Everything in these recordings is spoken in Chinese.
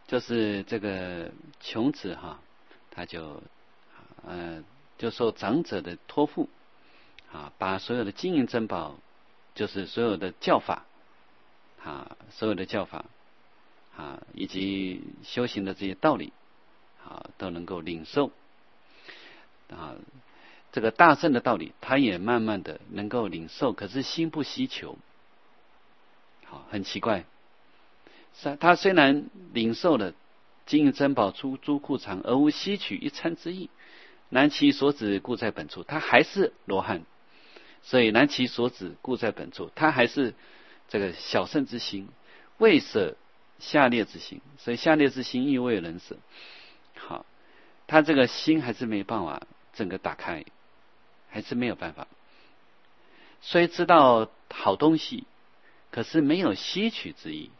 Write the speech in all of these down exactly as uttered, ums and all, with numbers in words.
就是这个穷子哈，他就呃就受长者的托付啊，把所有的金银珍宝，就是所有的教法啊，所有的教法啊，以及修行的这些道理啊，都能够领受啊。这个大圣的道理，他也慢慢的能够领受，可是心不希求。好，很奇怪，他虽然领受了金银珍宝出诸库藏，而无吸取一餐之意，然其所指故在本处，他还是罗汉。所以然其所指故在本处，他还是这个小圣之心，未舍下劣之心。所以下劣之心亦未能舍。好，他这个心还是没办法整个打开，还是没有办法。虽知道好东西，可是没有吸取之意。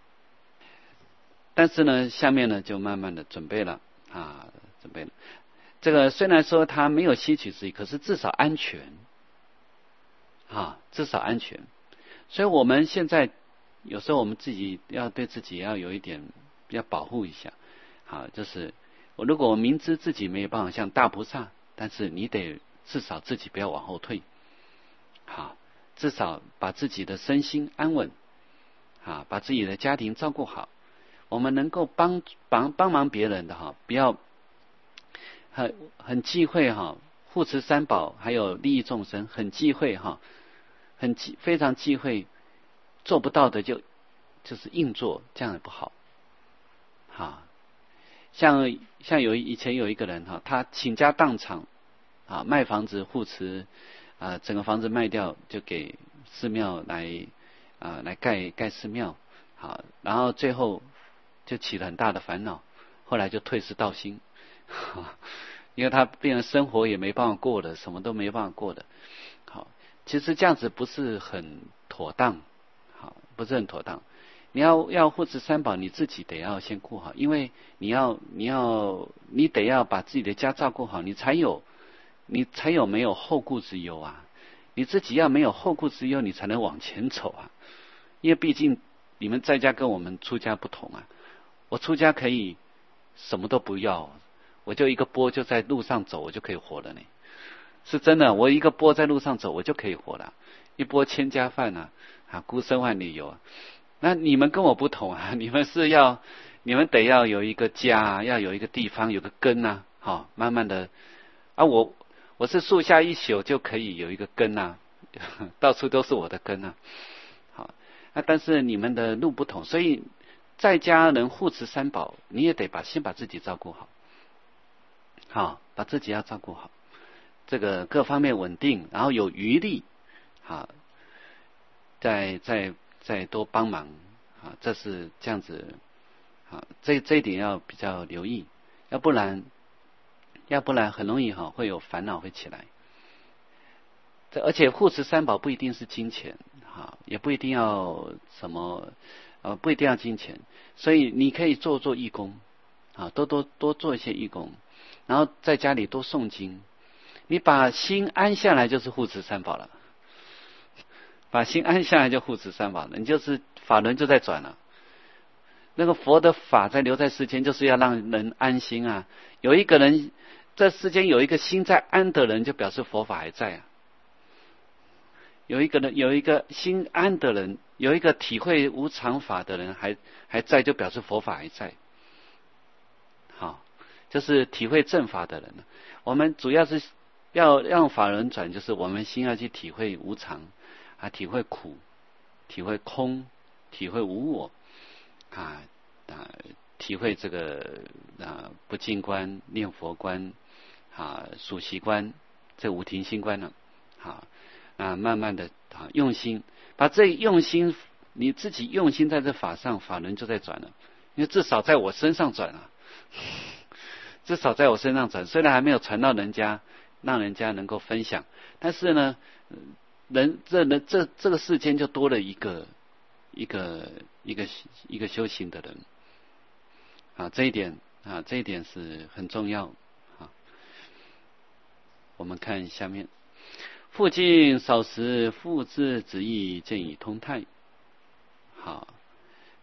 但是呢，下面呢就慢慢的准备了啊，准备了。这个虽然说他没有吸取之意，可是至少安全啊，至少安全。所以我们现在有时候我们自己要对自己要有一点要保护一下。好，就是我如果我明知自己没有办法像大菩萨，但是你得至少自己不要往后退。好，至少把自己的身心安稳，啊，把自己的家庭照顾好。我们能够帮帮帮忙别人的哈，不要很很忌讳哈，护持三宝还有利益众生，很忌讳哈，很忌非常忌讳，做不到的就就是硬做，这样也不好。好，像像有以前有一个人哈，他倾家荡产啊，卖房子护持啊，整个房子卖掉就给寺庙来啊来盖盖寺庙，好，然后最后就起了很大的烦恼，后来就退失道心，因为他变成生活也没办法过的，什么都没办法过的。好，其实这样子不是很妥当，好，不是很妥当。你要要护持三宝，你自己得要先顾好，因为你要你要你得要把自己的家照顾好，你才有你才有没有后顾之忧啊。你自己要没有后顾之忧，你才能往前走啊。因为毕竟你们在家跟我们出家不同啊。我出家可以什么都不要，我就一个钵就在路上走，我就可以活了呢。是真的，我一个钵在路上走，我就可以活了。一钵千家饭啊，啊，孤身万里游啊。那你们跟我不同啊，你们是要，你们得要有一个家，要有一个地方，有个根啊，好，慢慢的啊，我我是树下一宿就可以有一个根啊，到处都是我的根啊。好，那但是你们的路不同，所以在家人护持三宝，你也得把先把自己照顾好，好，把自己要照顾好，这个各方面稳定，然后有余力，好，再再再多帮忙啊，这是这样子啊，这这一点要比较留意，要不然要不然很容易哈会有烦恼会起来。这而且护持三宝不一定是金钱哈，也不一定要什么。呃，不一定要金钱，所以你可以做做义工，啊，多多多做一些义工，然后在家里多诵经，你把心安下来就是护持三宝了，把心安下来就护持三宝了，你就是法轮就在转了。那个佛的法在留在世间，就是要让人安心啊。有一个人，这世间有一个心在安的人，就表示佛法还在啊。有一个人，有一个心安的人，有一个体会无常法的人还还在，就表示佛法还在。好，就是体会正法的人。我们主要是要让法轮转，就是我们心要去体会无常啊，体会苦，体会空，体会无我啊啊，体会这个啊不净观、念佛观啊、数息观，这五停心观呢，好。啊，慢慢的啊，用心把这用心，你自己用心在这法上，法轮就在转了。因为至少在我身上转了，至少在我身上转。虽然还没有传到人家，让人家能够分享，但是呢，人这人这这个世间就多了一个一个一个一个修行的人啊，这一点啊，这一点是很重要啊。我们看下面。复尽少时，复之子意，见以通泰。好，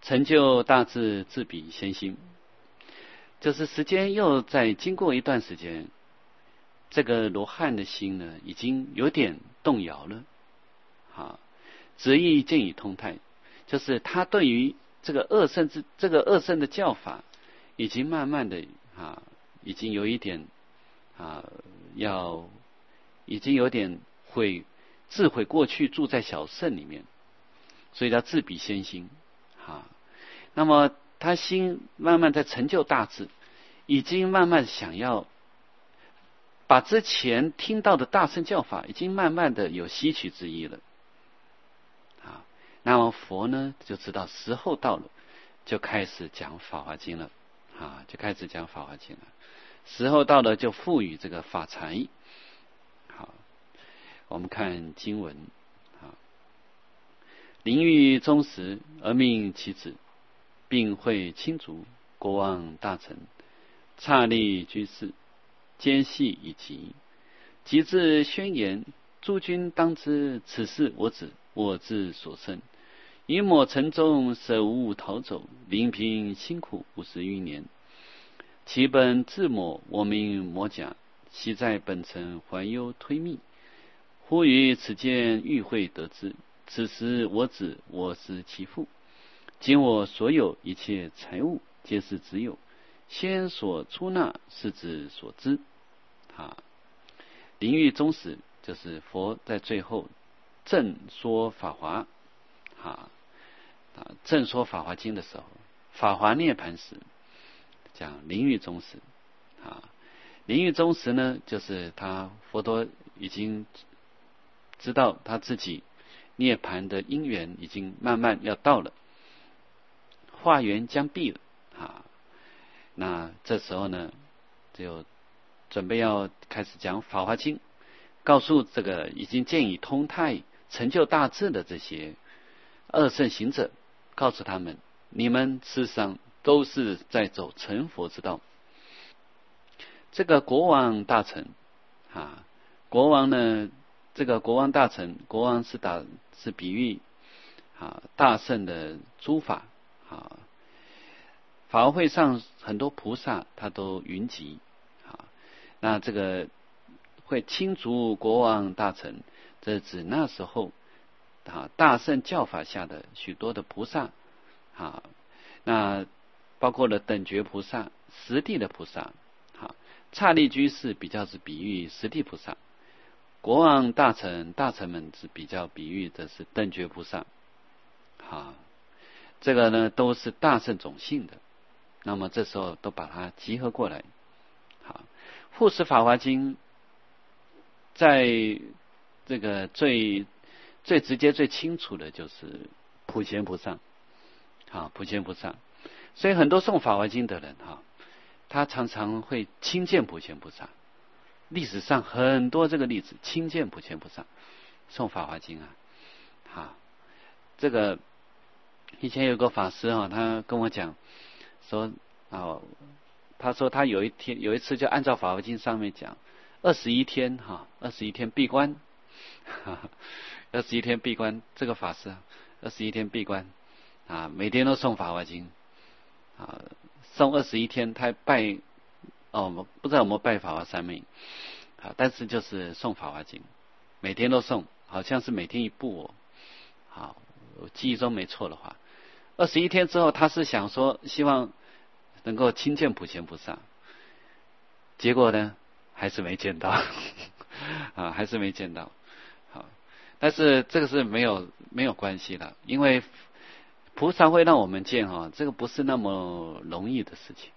成就大智，自比先心。就是时间又在经过一段时间，这个罗汉的心呢，已经有点动摇了。啊，执意见以通泰，就是他对于这个二圣之这个二圣的教法，已经慢慢的啊，已经有一点啊，要已经有点悔自悔过去住在小圣里面，所以叫自比先心啊。那么他心慢慢在成就大智，已经慢慢想要把之前听到的大乘教法，已经慢慢的有吸取之意了。啊，那么佛呢就知道时候到了，就开始讲法华经了。啊，就开始讲法华经了。时候到了，就赋予这个法财。好，我们看经文。啊，临欲终时，而命其子，并会亲族，国王大臣，刹利居士，奸细以及，即至宣言：诸君当知，此事我子，我自所生。以抹城中，舍物逃走，临平辛苦五十余年。其本自抹，我名摩甲，昔在本城怀忧推密。忽于此间遇会得知，此时我子，我是其父。今我所有一切财物，皆是子有。先所出纳，是子所知。啊，临欲终时，就是佛在最后正说法华，啊，正说法华经的时候，法华涅盘时，讲临欲终时。啊，临欲终时呢，就是他佛陀已经知道他自己涅盘的因缘已经慢慢要到了，化缘将毕了。啊，那这时候呢，就准备要开始讲法华经，告诉这个已经见以通泰、成就大智的这些二圣行者，告诉他们，你们事实上都是在走成佛之道。这个国王大臣啊，国王呢，这个国王大臣，国王是打是比喻啊大圣的诸法啊。法华会上很多菩萨他都云集啊，那这个会亲族国王大臣，这指那时候啊大圣教法下的许多的菩萨啊，那包括了等觉菩萨、实地的菩萨。啊，刹利居士比较是比喻实地菩萨，国王大臣大臣们是比较比喻的是等觉菩萨。啊，这个呢都是大圣种性的。那么这时候都把它集合过来。好，护持法华经在这个最最直接最清楚的就是普贤菩萨。好，普贤菩萨，所以很多诵法华经的人哈，他常常会亲见普贤菩萨。历史上很多这个例子，亲见普贤菩萨诵法华经啊。好，这个以前有个法师啊，他跟我讲说啊，他说他有一天有一次就按照法华经上面讲，二十一天哈，二十一天闭关，二十一天闭关，这个法师二十一天闭关啊，每天都诵法华经啊，诵二十一天，他拜哦，不知道有没有拜法华三昧啊，但是就是诵法华经，每天都诵，好像是每天一部哦，好，我记忆中没错的话。二十一天之后，他是想说希望能够亲见普贤菩萨，结果呢还是没见到啊，还是没见到。好，但是这个是没有没有关系的，因为菩萨会让我们见哈，这个不是那么容易的事情，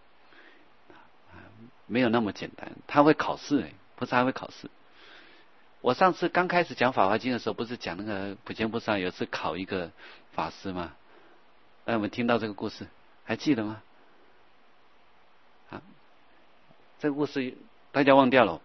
没有那么简单，他会考试哎，菩萨还会考试。我上次刚开始讲法华经的时候，不是讲那个普贤菩萨有次考一个法师吗？那我们听到这个故事还记得吗？啊，这个故事大家忘掉了。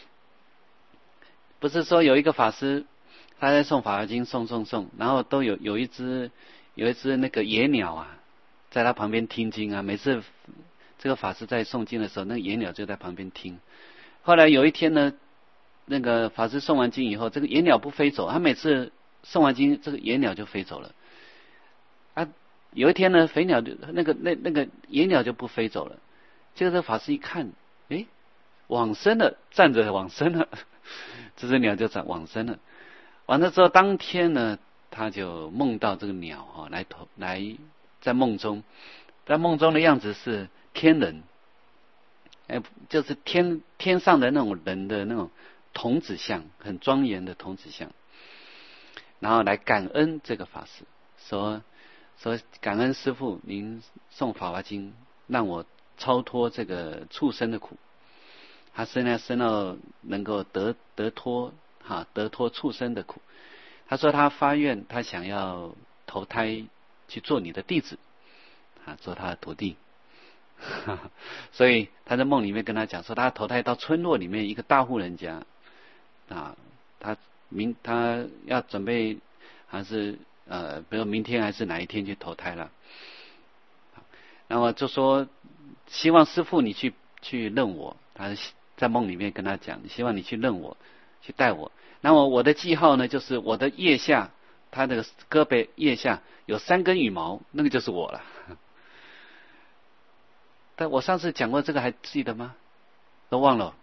不是说有一个法师他在诵法华经诵诵诵，然后都有有一只有一只那个野鸟啊在他旁边听经啊，每次这个法师在诵经的时候，那个野鸟就在旁边听。后来有一天呢，那个法师诵完经以后，这个野鸟不飞走，他每次诵完经这个野鸟就飞走了啊。 有一天呢，肥鸟就那个那那个野鸟就不飞走了。结果这法师一看，诶，往生了，站着往生了，这只鸟就站往生了。完了之后，当天呢，他就梦到这个鸟哈、哦，来投来在梦中，在梦中的样子是天人，哎，就是天天上的那种人的那种童子像，很庄严的童子像，然后来感恩这个法师，说说感恩师父您诵法华经，让我超脱这个畜生的苦。他生来生到能够得得脱哈得脱畜生的苦。他说他发愿，他想要投胎去做你的弟子啊，做他的徒弟。所以他在梦里面跟他讲说，他投胎到村落里面一个大户人家啊，他明他要准备还是呃，比如明天还是哪一天去投胎了。那么就说希望师父你去去认我，他在梦里面跟他讲，希望你去认我，去带我。那么我的记号呢，就是我的腋下，他的胳膊腋下有三根羽毛，那个就是我了。但我上次讲过这个还记得吗？都忘了。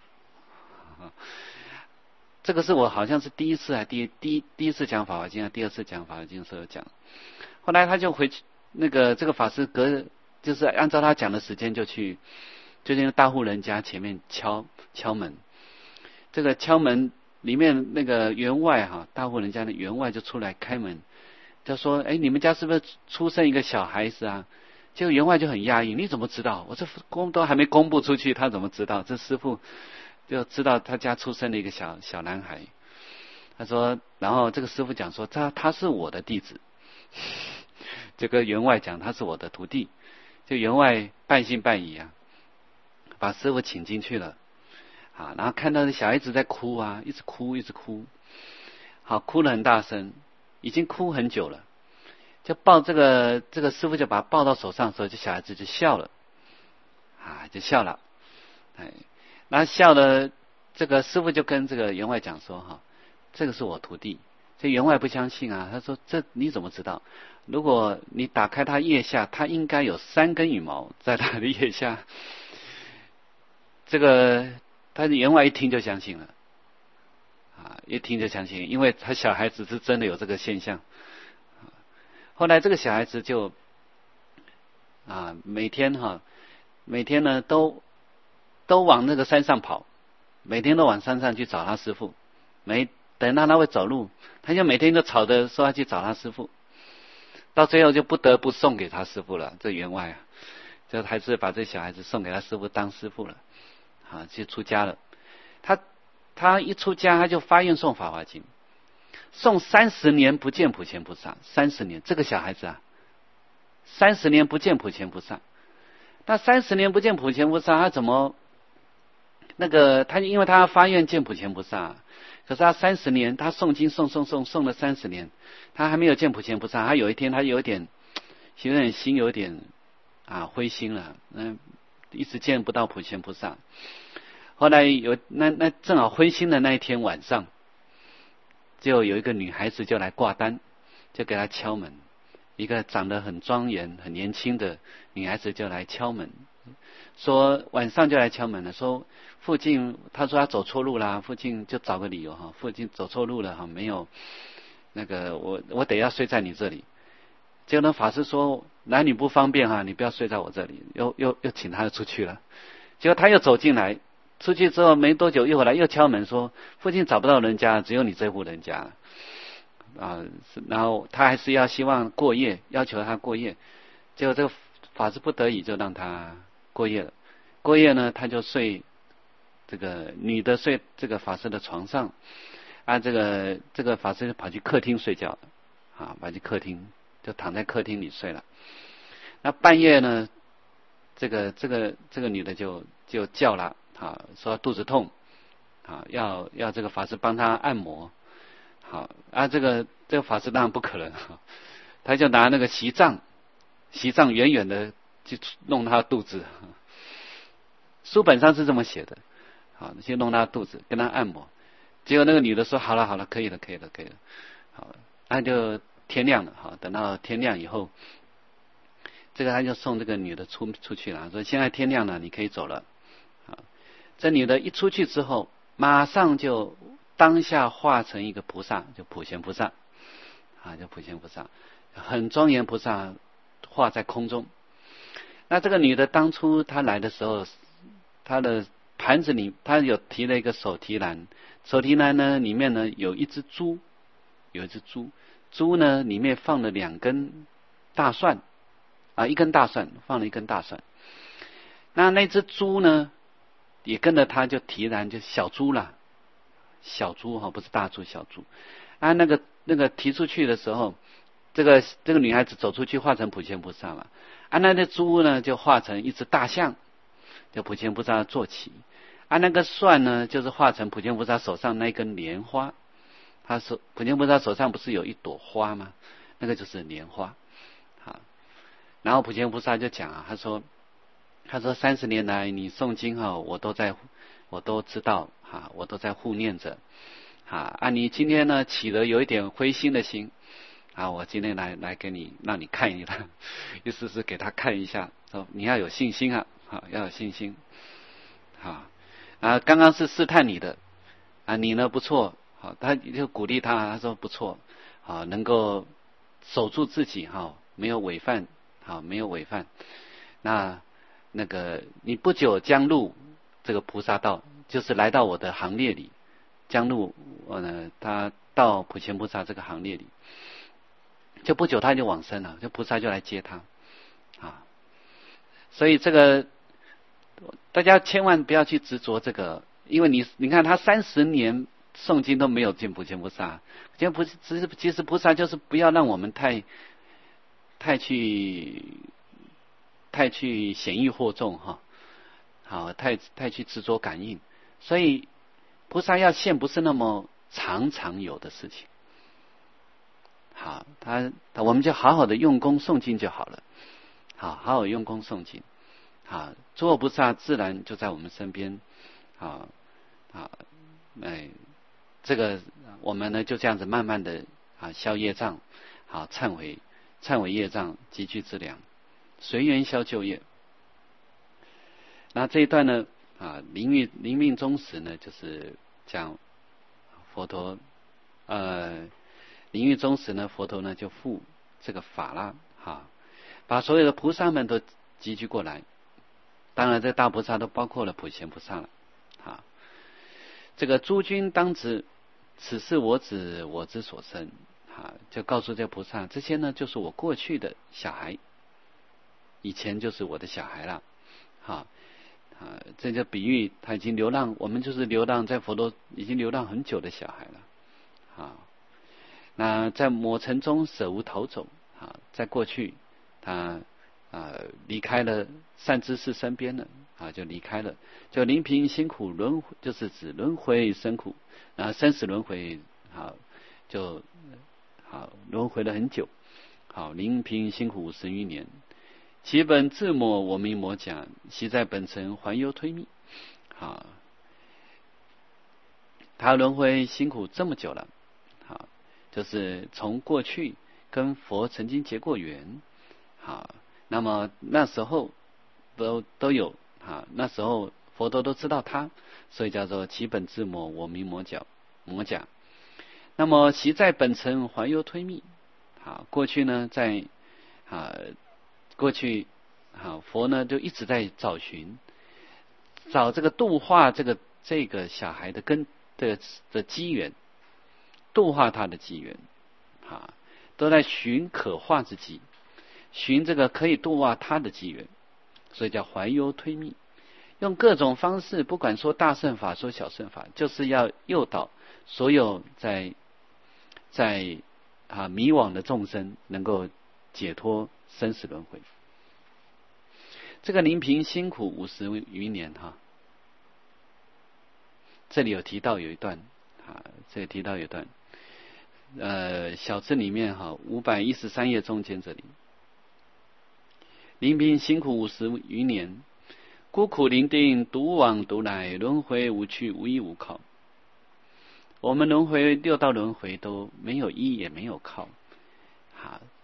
这个是我好像是第一次还第第一第一次讲法华经啊，第二次讲法华经的时候讲。后来他就回去，那个这个法师隔就是按照他讲的时间就去，就在大户人家前面敲敲门。这个敲门里面那个员外哈，大户人家的员外就出来开门，就说：“哎，你们家是不是出生一个小孩子啊？”结果员外就很讶异，你怎么知道？我这公都还没公布出去，他怎么知道？这师父就知道他家出生了一个小小男孩。他说，然后这个师父讲说，他他是我的弟子，就跟员外讲他是我的徒弟。就员外半信半疑啊，把师父请进去了。啊，然后看到那小孩子在哭啊，一直哭一直哭，好，哭得很大声，已经哭很久了。就抱这个这个师父就把他抱到手上的时候，这小孩子就笑了，啊，就笑了，哎，然后笑了，这个师父就跟这个员外讲说哈，这个是我徒弟。这员外不相信啊，他说这你怎么知道？如果你打开他腋下，他应该有三根羽毛在他的腋下。这个他的员外一听就相信了，啊，一听就相信，因为他小孩子是真的有这个现象。后来这个小孩子就啊，每天哈，每天呢都都往那个山上跑，每天都往山上去找他师父。没等到他会走路，他就每天都吵着说要去找他师父。到最后就不得不送给他师父了。这员外啊，就还是把这小孩子送给他师父当师父了，啊，就出家了。他他一出家，他就发愿诵法华经。诵三十年不见普贤菩萨，三十年，这个小孩子啊，三十年不见普贤菩萨。那三十年不见普贤菩萨，他怎么那个他因为他发愿见普贤菩萨，可是他三十年，他诵经诵诵诵诵了三十年，他还没有见普贤菩萨。他有一天他有点，有点心有点啊灰心了，嗯，一直见不到普贤菩萨。后来有那那正好灰心的那一天晚上。就有一个女孩子就来挂单，就给他敲门，一个长得很庄严很年轻的女孩子就来敲门，说晚上就来敲门了，说附近，他说他走错路啦，附近就找个理由哈，附近走错路了哈，没有那个我我得要睡在你这里。结果那法师说男女不方便哈，你不要睡在我这里，又又又请他出去了。结果他又走进来。出去之后没多久，又回来又敲门说附近找不到人家，只有你这户人家啊。然后他还是要希望过夜，要求他过夜。结果这个法师不得已就让他过夜了。过夜呢，他就睡这个女的睡这个法师的床上，啊，这个这个法师就跑去客厅睡觉了，啊，跑去客厅就躺在客厅里睡了。那半夜呢，这个这个这个女的就就叫了。啊，说肚子痛，啊，要要这个法师帮他按摩，好啊，这个这个法师当然不可能，他就拿那个席杖，席杖远远的去弄他的肚子，书本上是这么写的，好，去弄他的肚子，跟他按摩，结果那个女的说好了好了，可以了可以了可以了，好，那就天亮了，好，等到天亮以后， 这个他就送这个女的出出去了，说现在天亮了，你可以走了。啊，这女的一出去之后，马上就当下化成一个菩萨，就普贤菩萨，啊，就普贤菩萨，很庄严菩萨化在空中。那这个女的当初她来的时候，她的盘子里，她有提了一个手提篮，手提篮呢里面呢有一只猪，有一只猪，猪呢里面放了两根大蒜，啊，一根大蒜，放了一根大蒜。那那只猪呢，也跟着她就提篮，就小猪啦，小猪哈，不是大猪，小猪。啊，那个那个提出去的时候，这个这个女孩子走出去化成普贤菩萨嘛，啊，那那猪呢就化成一只大象，就普贤菩萨坐骑。啊，那个蒜呢，就是化成普贤菩萨手上那根莲花。他手普贤菩萨手上不是有一朵花吗？那个就是莲花。好，然后普贤菩萨就讲啊，他说，他说三十年来你诵经哈，我都在，我都知道哈，我都在护念着。啊，啊，你今天呢起了有一点灰心的心，啊，我今天来来给你让你看一看，意思是给他看一下，说你要有信心啊，好，要有信心。好，啊，刚刚是试探你的，啊，你呢不错，好，他就鼓励他，他说不错，好，能够守住自己哈，没有违犯，好，没有违犯。那那个你不久将入这个菩萨道，就是来到我的行列里。将入我呢，他到普贤菩萨这个行列里，就不久他就往生了，就菩萨就来接他啊。所以这个大家千万不要去执着这个，因为你你看他三十年诵经都没有见普贤菩萨，其实不是，其实菩萨就是不要让我们太太去太去显易惑众哈，好，太太去执着感应，所以。菩萨要现不是那么常常有的事情，好，他我们就好好的用功诵经就好了，好，好好用功诵经，好，诸佛菩萨自然就在我们身边，好，好，哎，这个我们呢就这样子慢慢的啊消业障，好，忏悔忏悔业障，积聚资粮，随缘消旧业。那这一段呢？啊，临命临命终时呢，就是讲佛陀，呃，临命终时呢，佛陀呢就复这个法了，哈，把所有的菩萨们都集聚过来，当然这大菩萨都包括了普贤菩萨了，哈，这个诸君当知，此是我子我之所生，哈，就告诉这菩萨，这些呢就是我过去的小孩，以前就是我的小孩了，哈。啊，这就比喻他已经流浪，我们就是流浪在佛陀已经流浪很久的小孩了。啊，那在魔尘中舍无逃走。啊，在过去他啊离开了善知识身边了，啊就离开了，就临平辛苦轮回，就是指轮回生苦，啊生死轮回，好就好轮回了很久，好临平辛苦五十余年。其本自魔，我名魔甲，昔在本尘还忧推密。好，他轮回辛苦这么久了，好，就是从过去跟佛曾经结过缘，好，那么那时候都都有，好，那时候佛陀都知道他，所以叫做其本自魔，我名魔甲，魔甲。那么昔在本尘还忧推密，好，过去呢在啊。过去，好佛呢就一直在找寻，找这个度化这个这个小孩的根的的机缘，度化他的机缘，啊，都在寻可化之机，寻这个可以度化他的机缘，所以叫怀忧推密，用各种方式，不管说大乘法说小乘法，就是要诱导所有在在啊迷惘的众生能够解脱生死轮回。这个临平辛苦五十余年哈，这里有提到有一段啊，这里提到有一段，呃，小字里面哈五百一十三页中间这里，临平辛苦五十余年，孤苦伶仃，独往独来，轮回无趣，无依无靠。我们轮回六道轮回都没有依也没有靠，好。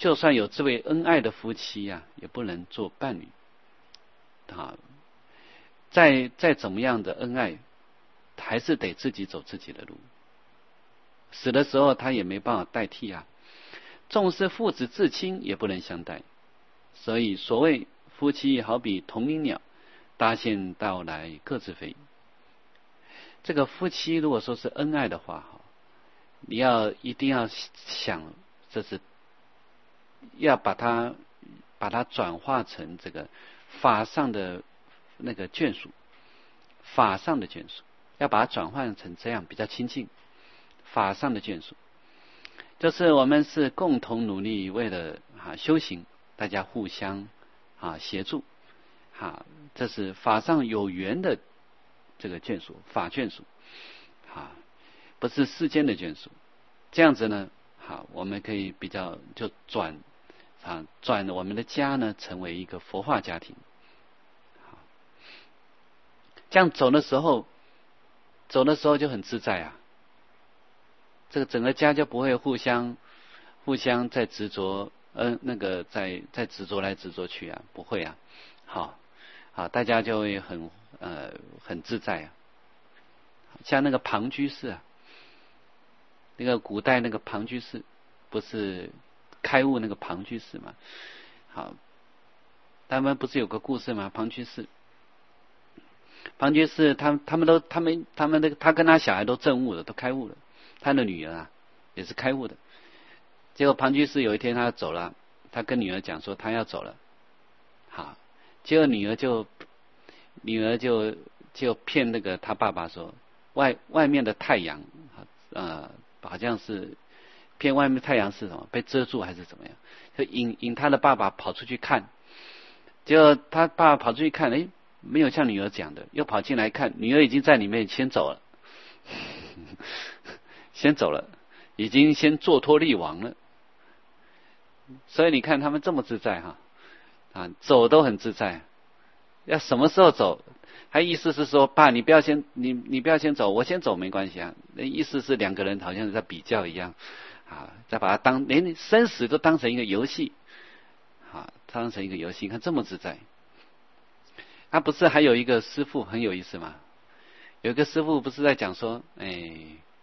就算有这位恩爱的夫妻呀、啊，也不能做伴侣。啊，再再怎么样的恩爱，还是得自己走自己的路。死的时候他也没办法代替啊。纵是父子至亲也不能相待。所以所谓夫妻好比同林鸟，搭线到来各自飞。这个夫妻如果说是恩爱的话，你要一定要想，这是要把它把它转化成这个法上的那个眷属，法上的眷属，要把它转换成这样比较亲近。法上的眷属，就是我们是共同努力为了啊修行，大家互相啊协助，啊，这是法上有缘的这个眷属，法眷属，啊，不是世间的眷属。这样子呢，好，我们可以比较就转啊转我们的家呢成为一个佛化家庭。好，这样走的时候，走的时候就很自在啊。这个整个家就不会互相互相在执着，嗯、呃，那个在在执着来执着去啊，不会啊。好，好，大家就会很呃很自在啊。像那个庞居士啊，那个古代那个庞居士，不是开悟那个庞居士嘛？好，他们不是有个故事吗？庞居士，庞居士他他们都他们他们那个他跟他小孩都证悟了，都开悟了。他的女儿啊也是开悟的。结果庞居士有一天他走了，他跟女儿讲说他要走了。好，结果女儿就女儿就就骗那个他爸爸说外外面的太阳呃好像是骗外面太阳是什么被遮住还是怎么样，就引引他的爸爸跑出去看。结果他爸爸跑出去看，哎，没有像女儿讲的，又跑进来看，女儿已经在里面先走了。先走了，已经先做脱力王了。所以你看他们这么自在哈，啊，走都很自在。要什么时候走？他意思是说，爸，你不要先，你你不要先走，我先走没关系啊。那意思是两个人好像是在比较一样，啊，再把它当连生死都当成一个游戏，啊，当成一个游戏，你看这么自在。他不是还有一个师父很有意思吗？有一个师父不是在讲说，哎。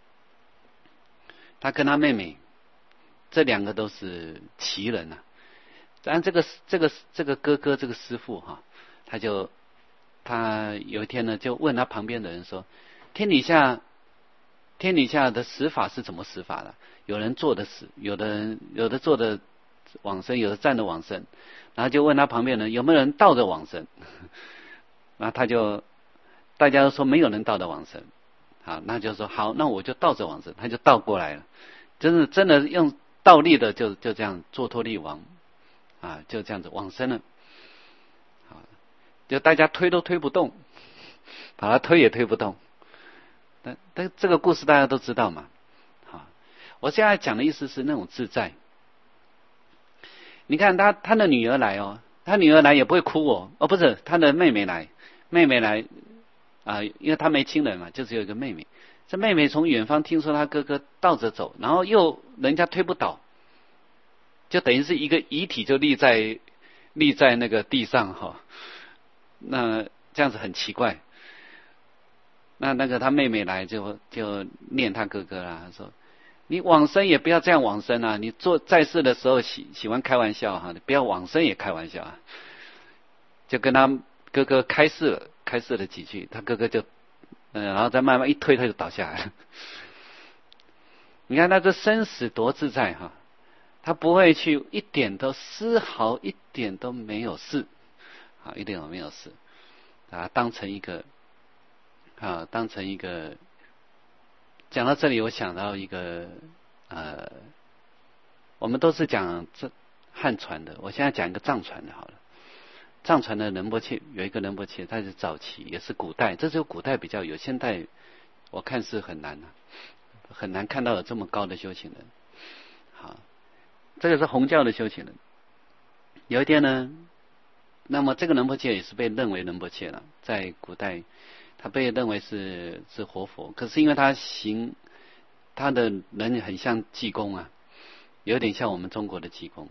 他跟他妹妹，这两个都是奇人啊。但这个这个这个哥哥这个师父哈、啊，他就他有一天呢，就问他旁边的人说：“天底下天底下的死法是怎么死法的？有人坐的死，有的人有的坐的往生，有的站的往生。”然后就问他旁边人有没有人倒着往生。然后他就大家都说没有人倒着往生。好，那就说好，那我就倒着往生，他就倒过来了，真的真的用倒立的就就这样做脱力王啊，就这样子往生了。啊，就大家推都推不动，把他推也推不动。但但这个故事大家都知道嘛。好，我现在讲的意思是那种自在。你看他他的女儿来哦，他女儿来也不会哭哦，哦不是他的妹妹来，妹妹来。啊，因为他没亲人嘛，就只有一个妹妹。这妹妹从远方听说他哥哥倒着走，然后又人家推不倒，就等于是一个遗体就立在立在那个地上哈。那这样子很奇怪。那那个他妹妹来就就念他哥哥啦，说你往生也不要这样往生啊！你做在世的时候喜喜欢开玩笑哈，你不要往生也开玩笑啊。就跟他哥哥开示了。开示了几句，他哥哥就，嗯，然后再慢慢一推，他就倒下来了。你看他这生死多自在哈，他不会去一点都丝毫一点都没有事，啊，一点都没有事，啊，当成一个，啊，当成一个。讲到这里，我想到一个，呃，我们都是讲这汉传的，我现在讲一个藏传的好了。藏传的仁波切有一个仁波切，他是早期也是古代，这只有古代比较有，现代我看是很难、啊、很难看到有这么高的修行人。好，这个是弘教的修行人。有一天呢，那么这个仁波切也是被认为仁波切了，在古代他被认为是是活佛，可是因为他行他的人很像济公啊，有点像我们中国的济公。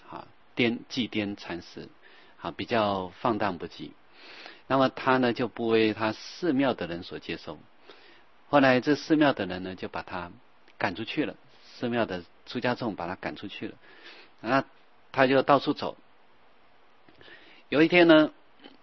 啊，颠祭颠禅师，啊，比较放荡不羁。那么他呢就不为他寺庙的人所接受。后来这寺庙的人呢就把他赶出去了，寺庙的出家众把他赶出去了，那他就到处走。有一天呢，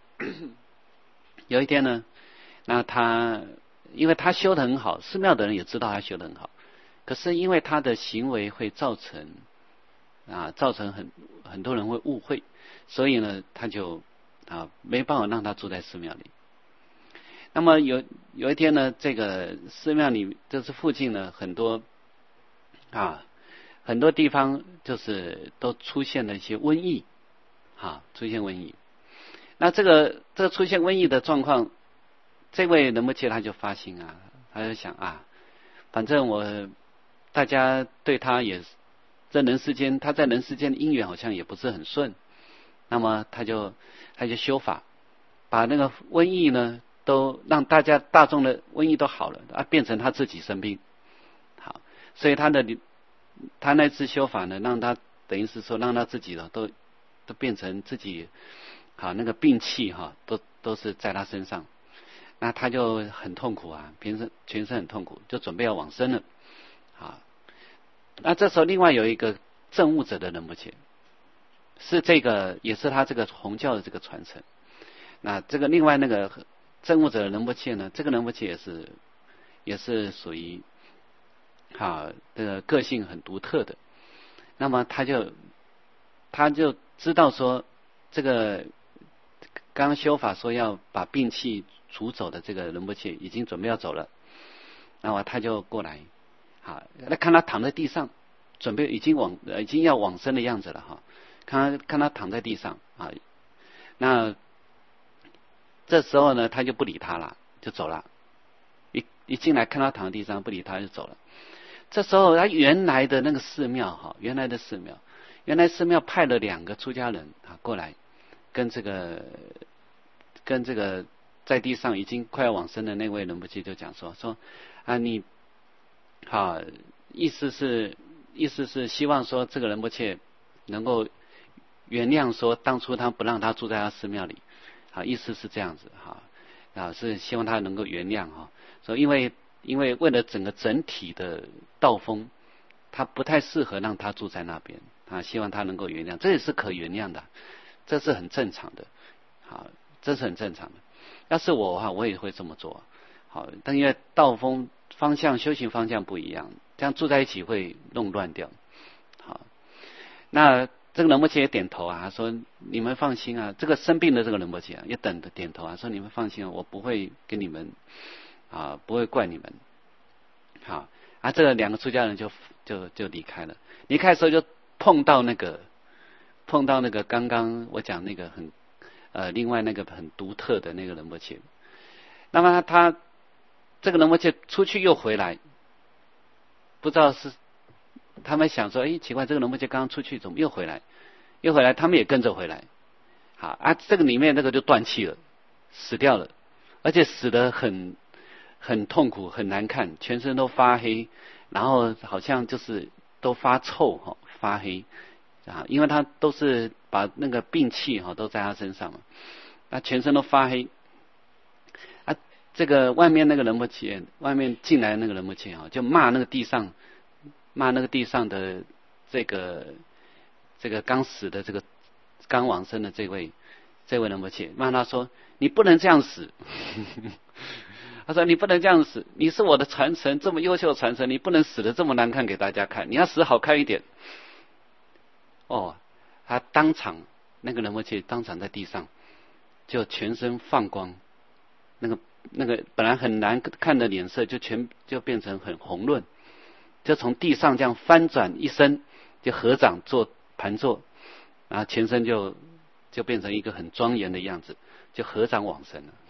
有一天呢，那他因为他修得很好，寺庙的人也知道他修得很好，可是因为他的行为会造成啊，造成很很多人会误会，所以呢，他就啊没办法让他住在寺庙里。那么有有一天呢，这个寺庙里就是附近呢很多啊很多地方就是都出现了一些瘟疫啊，出现瘟疫。那这个这个出现瘟疫的状况，这位仁波切他就发心啊，他就想啊，反正我大家对他也在人世间，他在人世间的因缘好像也不是很顺，那么他就他就修法，把那个瘟疫呢都让大家大众的瘟疫都好了啊，变成他自己生病。好，所以他的他那次修法呢，让他等于是说让他自己的都都变成自己好那个病气哈，都都是在他身上。那他就很痛苦啊，平时全身很痛苦，就准备要往生了。好，那这时候另外有一个证悟者的仁波切，是这个也是他这个弘教的这个传承。那这个另外那个证悟者的仁波切呢，这个仁波切也是也是属于啊这个个性很独特的。那么他就他就知道说这个刚修法说要把病气除走的这个仁波切已经准备要走了，那么他就过来，好，那看他躺在地上，准备已经往已经要往生的样子了哈，看他看他躺在地上啊，那这时候呢他就不理他了，就走了。一一进来看他躺在地上不理他就走了。这时候他原来的那个寺庙哈，原来的寺庙，原来寺庙派了两个出家人啊过来，跟这个跟这个在地上已经快要往生的那位仁波切就讲说说啊你好，意思是意思是希望说这个仁波切能够原谅说当初他不让他住在他寺庙里，好，意思是这样子哈，啊是希望他能够原谅哈，说因为因为为了整个整体的道风，他不太适合让他住在那边啊，希望他能够原谅，这也是可原谅的，这是很正常的，好，这是很正常的。要是我的话，我也会这么做。好，但因为道风方向、修行方向不一样，这样住在一起会弄乱掉。好，那这个仁波切也点头啊，说你们放心啊，这个生病的这个仁波切啊，也等的点头啊，说你们放心啊，我不会跟你们啊，不会怪你们。好，啊，这个两个出家人就就就离开了。离开的时候就碰到那个碰到那个刚刚我讲那个很呃另外那个很独特的那个仁波切。那么他这个仁波切出去又回来，不知道是他们想说，哎，奇怪，这个仁波切刚刚出去怎么又回来？又回来，他们也跟着回来。好啊，这个里面那个就断气了，死掉了，而且死得很很痛苦，很难看，全身都发黑，然后好像就是都发臭哈，发黑啊，因为他都是把那个病气哈都在他身上嘛，他全身都发黑。啊，这个外面那个仁波切，外面进来的那个仁波切哈，就骂那个地上，骂那个地上的这个这个刚死的这个刚往生的这位这位仁波切，骂他说：“你不能这样死。”他说：“你不能这样死，你是我的传承，这么优秀的传承，你不能死得这么难看给大家看，你要死好看一点。”哦，他当场那个仁波切当场在地上就全身放光，那个那个本来很难看的脸色就全就变成很红润，就从地上这样翻转一身，就合掌做盘坐，然后全身就就变成一个很庄严的样子，就合掌往生了。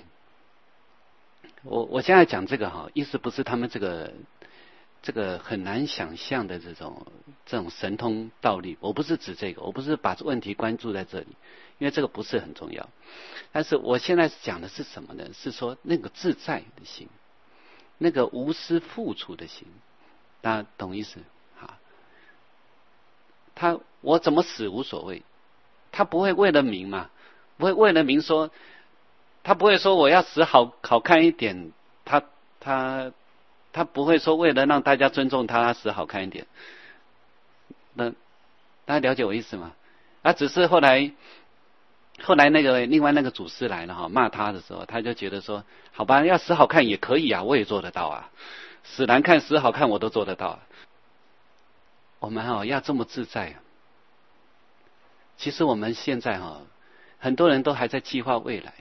我我现在讲这个哈，意思不是他们这个这个很难想象的这种这种神通道力，我不是指这个，我不是把问题关注在这里，因为这个不是很重要。但是我现在讲的是什么呢？是说那个自在的心，那个无私付出的心，大家懂意思？好， 他我怎么死无所谓，他不会为了名嘛，不会为了名说，他不会说我要死好好看一点，他他他不会说为了让大家尊重他，他死好看一点。那大家了解我意思吗？啊，只是后来后来那个另外那个祖师来了哈，骂他的时候，他就觉得说，好吧，要死好看也可以啊，我也做得到啊，死难看死好看我都做得到啊。我们哈要这么自在啊。其实我们现在哈，很多人都还在计划未来，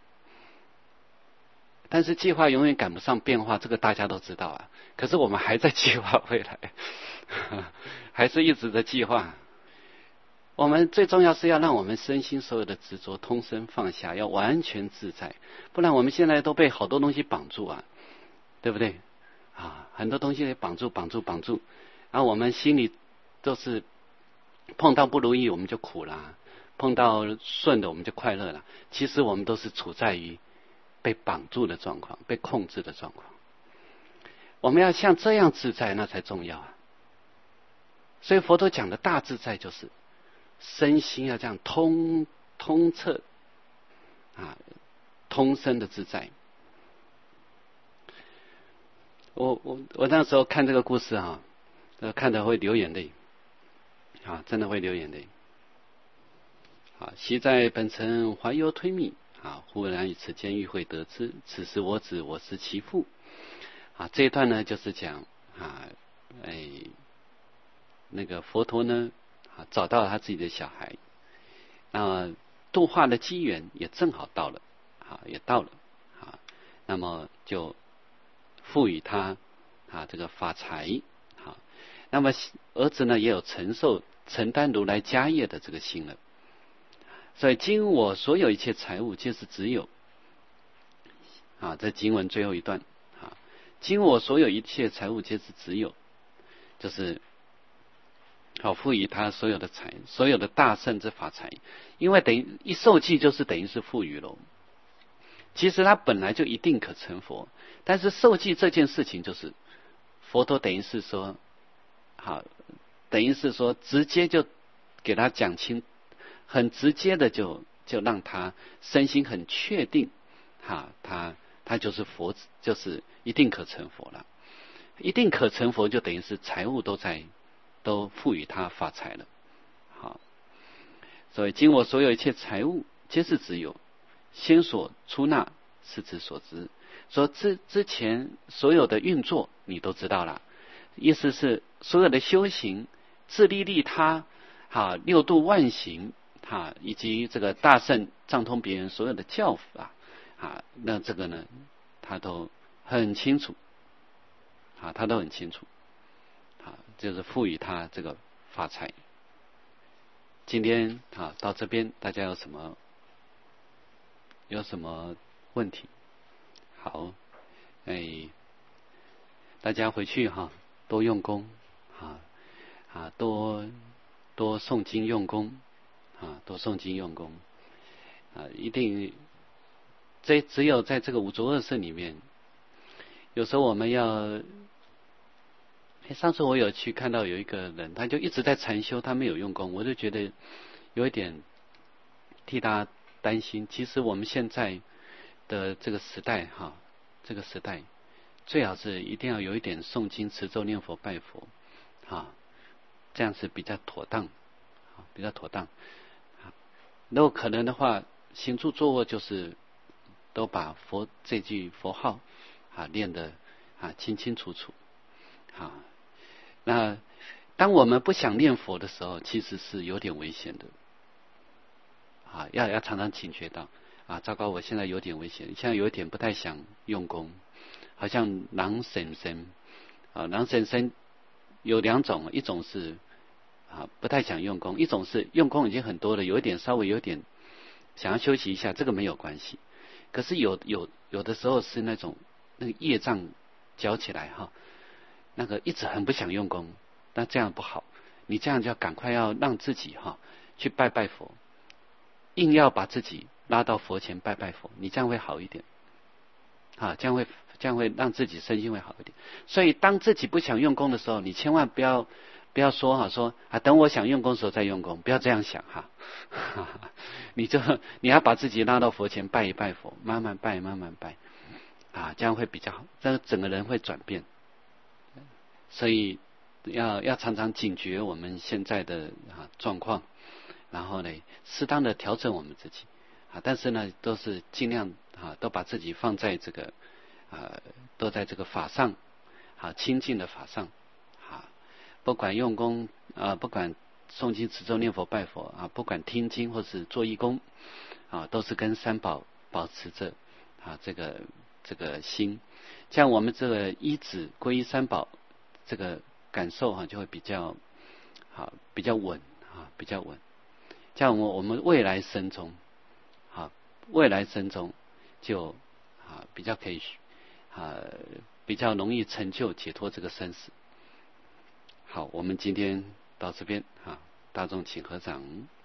但是计划永远赶不上变化，这个大家都知道啊。可是我们还在计划未来，还是一直在计划。我们最重要是要让我们身心所有的执着通身放下，要完全自在，不然我们现在都被好多东西绑住啊，对不对啊？很多东西绑住绑住绑住，然后我们心里都是碰到不如意我们就苦了，碰到顺的我们就快乐了。其实我们都是处在于被绑住的状况，被控制的状况。我们要像这样自在，那才重要啊。所以佛陀讲的大自在就是身心要这样通通彻啊，通身的自在。我我我那时候看这个故事啊，看得会流眼泪啊，真的会流眼泪。啊，昔在本城怀忧推密啊，忽然于此间遇会得知，此时我子我是其父。啊，这一段呢就是讲啊，哎，那个佛陀呢啊找到了他自己的小孩，那度化的机缘也正好到了，啊，也到了啊，那么就赋予他啊这个发财，啊，那么儿子呢也有承受承担如来家业的这个心了。所以今我所有一切财物皆是只有啊，这经文最后一段啊，今我所有一切财物皆是只有，就是好赋予他所有的财，所有的大圣之法财，因为等于一受记就是等于是赋予了。其实他本来就一定可成佛，但是受记这件事情就是佛陀等于是说，好，等于是说直接就给他讲清。很直接的就就让他身心很确定，哈，他他就是佛，就是一定可成佛了。一定可成佛就等于是财物都在都赋予他发财了，好，所以今我所有一切财物皆是只有，先所出纳是之所知。说之之前所有的运作你都知道了，意思是所有的修行自利利他，哈，六度万行。啊，以及这个大圣藏通别人所有的教法啊，那这个呢，他都很清楚，啊，他都很清楚，啊，就是赋予他这个发财。今天啊，到这边大家有什么有什么问题？好，哎，大家回去哈、啊，多用功啊啊，多多诵经用功。啊，多诵经用功啊，一定这只有在这个五浊恶世里面，有时候我们要，上次我有去看到有一个人，他就一直在禅修，他没有用功，我就觉得有一点替他担心。其实我们现在的这个时代哈，这个时代最好是一定要有一点诵经、持咒、念佛、拜佛，啊，这样是比较妥当，啊，比较妥当。如果可能的话，行住坐卧就是都把佛这句佛号啊念得啊清清楚楚。啊，那当我们不想念佛的时候，其实是有点危险的。啊，要要常常警觉到啊，糟糕，我现在有点危险，现在有一点不太想用功，好像狼神神啊，狼神神有两种，一种是。啊，不太想用功，一种是用功已经很多了，有一点稍微有点想要休息一下，这个没有关系。可是有有有的时候是那种那个业障搅起来哈，那个一直很不想用功，那这样不好。你这样就要赶快要让自己哈去拜拜佛，硬要把自己拉到佛前拜拜佛，你这样会好一点。啊，这样会这样会让自己身心会好一点。所以当自己不想用功的时候，你千万不要不要说哈，说啊，等我想用功的时候再用功，不要这样想哈。你就你要把自己拉到佛前拜一拜佛，慢慢拜，慢慢拜，啊，这样会比较好，这整个人会转变。所以要要常常警觉我们现在的啊状况，然后呢，适当的调整我们自己啊，但是呢，都是尽量啊，都把自己放在这个啊，都在这个法上啊，清净的法上啊，不管用功啊，不管诵经持咒念佛拜佛啊，不管听经或是做义工啊，都是跟三宝保持着啊这个这个心，像我们这个依止皈依三宝，这个感受哈、啊、就会比较好，比较稳啊，比较稳。像我我们未来生中啊，未来生中就啊比较可以啊比较容易成就解脱这个生死。好，我们今天到这边啊，大众请合掌。